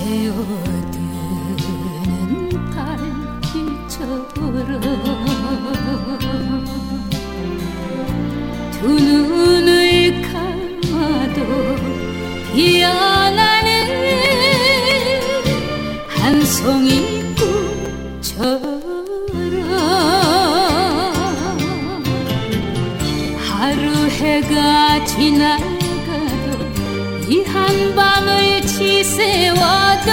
새어드는 달빛처럼 두 눈을 감아도 피어나는 한 송이 꿈처럼 하루 해가 지나가도 이 한밤을 지새워도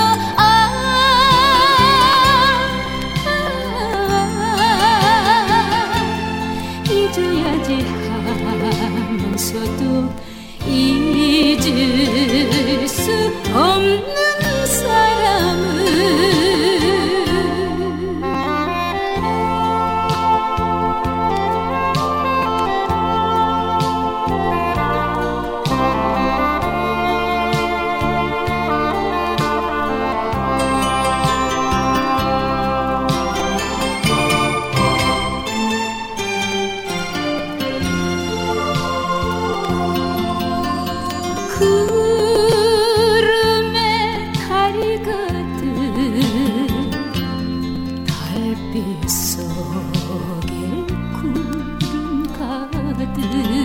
잊어야지 하면서도 잊을 수 없는 사람을 구름에 달이 가득 달빛 속에 구름 가득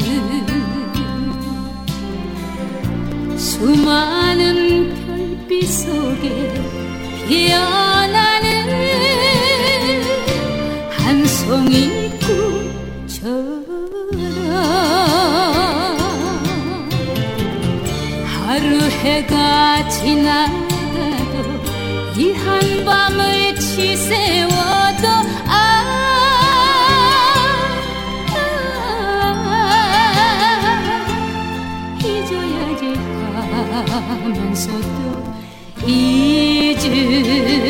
수많은 별빛 속에 피어나는 한 송이 꿈처럼 하루 해가 지나가도 이 한밤을 지새워도 잊어야지 하면서도 잊을